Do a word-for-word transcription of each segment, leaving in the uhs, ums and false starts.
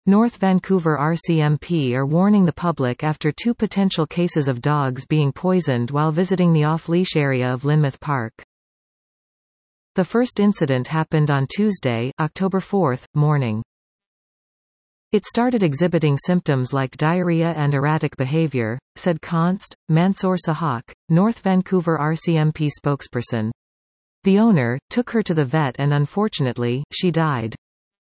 North Vancouver R C M P are warning the public after two potential cases of dogs being poisoned while visiting the off-leash area of Lynmouth Park. The first incident happened on Tuesday, October fourth, morning. It started exhibiting symptoms like diarrhea and erratic behavior, said Const. Mansoor Sahak, North Vancouver R C M P spokesperson. The owner took her to the vet and unfortunately, she died.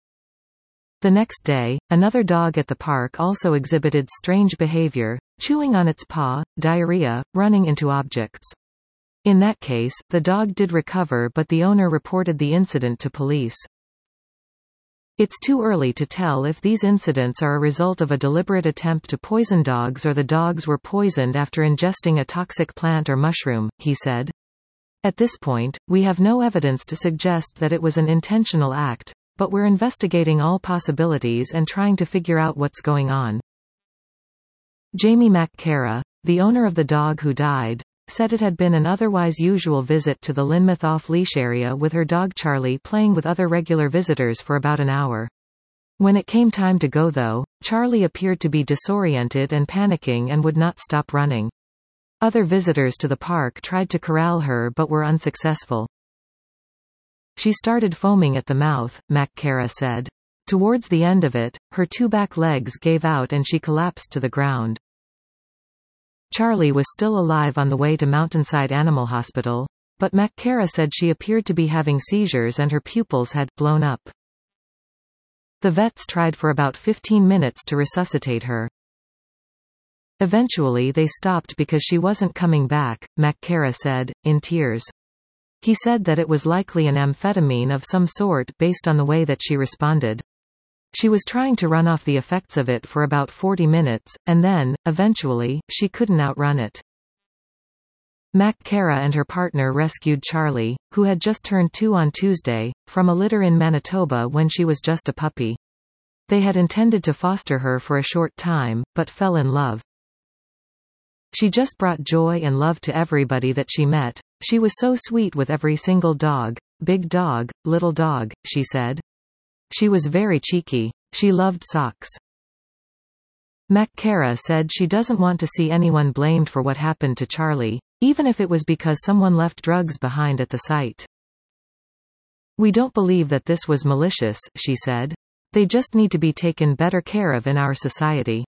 The next day, another dog at the park also exhibited strange behavior, chewing on its paw, diarrhea, running into objects. In that case, the dog did recover, but the owner reported the incident to police. It's too early to tell if these incidents are a result of a deliberate attempt to poison dogs or the dogs were poisoned after ingesting a toxic plant or mushroom, he said. At this point, we have no evidence to suggest that it was an intentional act, but we're investigating all possibilities and trying to figure out what's going on. Jamie McCara, the owner of the dog who died, said it had been an otherwise usual visit to the Lynmouth off-leash area with her dog Charlie playing with other regular visitors for about an hour. When it came time to go though, Charlie appeared to be disoriented and panicking and would not stop running. Other visitors to the park tried to corral her but were unsuccessful. She started foaming at the mouth, McCara said. Towards the end of it, her two back legs gave out and she collapsed to the ground. Charlie was still alive on the way to Mountainside Animal Hospital, but McCara said she appeared to be having seizures and her pupils had blown up. The vets tried for about fifteen minutes to resuscitate her. Eventually they stopped because she wasn't coming back, McCara said, in tears. He said that it was likely an amphetamine of some sort based on the way that she responded. She was trying to run off the effects of it for about forty minutes, and then, eventually, she couldn't outrun it. McCara and her partner rescued Charlie, who had just turned two on Tuesday, from a litter in Manitoba when she was just a puppy. They had intended to foster her for a short time, but fell in love. She just brought joy and love to everybody that she met. She was so sweet with every single dog, big dog, little dog, she said. She was very cheeky. She loved socks. McCara said she doesn't want to see anyone blamed for what happened to Charlie, even if it was because someone left drugs behind at the site. We don't believe that this was malicious, she said. They just need to be taken better care of in our society.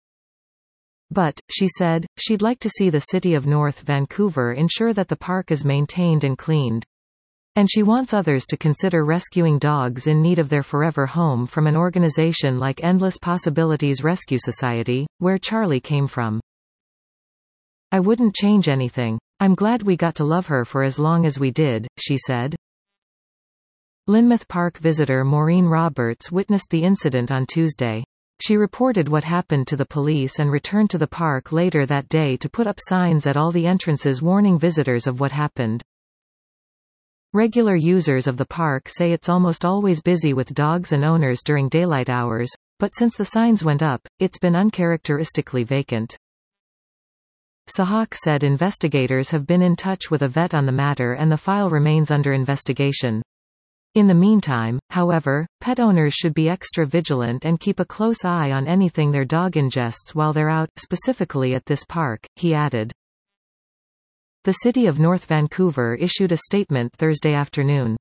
But, she said, she'd like to see the city of North Vancouver ensure that the park is maintained and cleaned. And she wants others to consider rescuing dogs in need of their forever home from an organization like Endless Possibilities Rescue Society, where Charlie came from. I wouldn't change anything. I'm glad we got to love her for as long as we did, she said. Lynmouth Park visitor Maureen Roberts witnessed the incident on Tuesday. She reported what happened to the police and returned to the park later that day to put up signs at all the entrances warning visitors of what happened. Regular users of the park say it's almost always busy with dogs and owners during daylight hours, but since the signs went up, it's been uncharacteristically vacant. Sahak said investigators have been in touch with a vet on the matter and the file remains under investigation. In the meantime, however, pet owners should be extra vigilant and keep a close eye on anything their dog ingests while they're out, specifically at this park, he added. The City of North Vancouver issued a statement Thursday afternoon.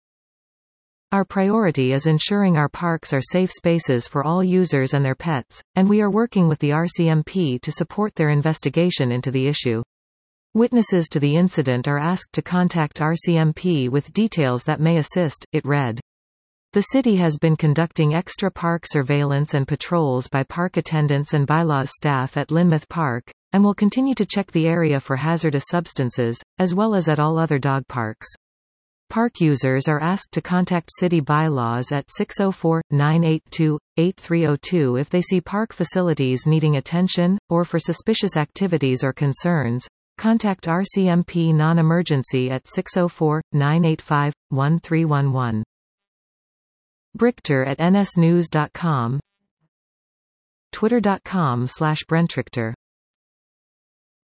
Our priority is ensuring our parks are safe spaces for all users and their pets, and we are working with the R C M P to support their investigation into the issue. Witnesses to the incident are asked to contact R C M P with details that may assist, it read. The city has been conducting extra park surveillance and patrols by park attendants and bylaws staff at Lynmouth Park, and will continue to check the area for hazardous substances, as well as at all other dog parks. Park users are asked to contact City Bylaws at six oh four, nine eight two, eight three oh two if they see park facilities needing attention, or for suspicious activities or concerns. Contact R C M P Non-Emergency at six oh four, nine eight five, one three one one. Brichter at n s news dot com. Twitter dot com slash Brentrichter